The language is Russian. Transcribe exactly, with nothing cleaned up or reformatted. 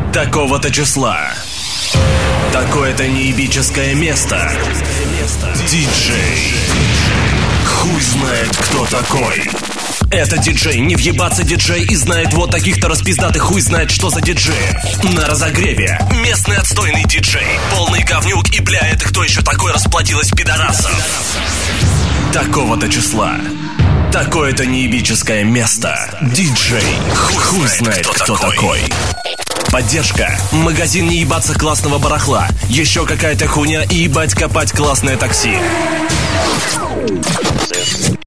Такого-то числа. Такое-то неебическое место. Диджей. Хуй знает, кто такой. Это диджей, не въебаться диджей. И знает вот таких-то распиздатых. Хуй знает, что за диджей. На разогреве местный отстойный диджей. Полный говнюк. И бля, это кто еще такой, расплатилась пидорасов? Такого-то числа. Такое-то неебическое место. Диджей. Хуй, хуй знает, кто, кто такой. такой. Поддержка. Магазин не ебаться классного барахла. Еще какая-то хуйня и ебать копать классное такси.